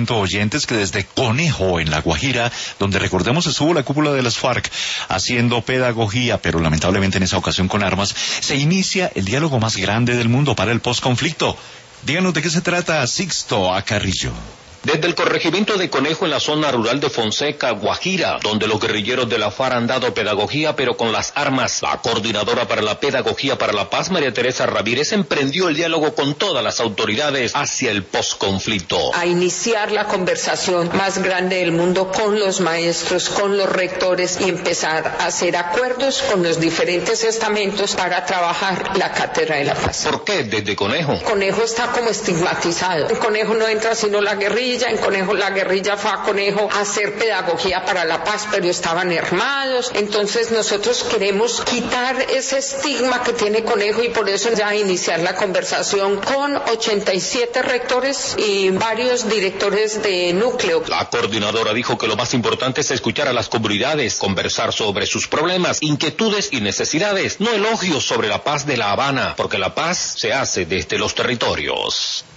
cuento, oyentes, que desde Conejo, en La Guajira, donde recordemos estuvo la cúpula de las FARC haciendo pedagogía, pero lamentablemente en esa ocasión con armas, se inicia el diálogo más grande del mundo para el posconflicto. Díganos de qué se trata, Sixto Acarrillo. Desde el corregimiento de Conejo en la zona rural de Fonseca, Guajira, donde los guerrilleros de la FARC han dado pedagogía pero con las armas, la coordinadora para la pedagogía para la paz, María Teresa Ramírez, emprendió el diálogo con todas las autoridades hacia el posconflicto. A iniciar la conversación más grande del mundo con los maestros, con los rectores y empezar a hacer acuerdos con los diferentes estamentos para trabajar la cátedra de la paz. ¿Por qué desde Conejo? Conejo está como estigmatizado. En Conejo no entra sino la guerrilla. En Conejo la guerrilla fue a Conejo a hacer pedagogía para la paz, pero estaban armados. Entonces nosotros queremos quitar ese estigma que tiene Conejo y por eso ya iniciar la conversación con 87 rectores y varios directores de núcleo. La coordinadora dijo que lo más importante es escuchar a las comunidades, conversar sobre sus problemas, inquietudes y necesidades, no elogios sobre la paz de La Habana, porque la paz se hace desde los territorios.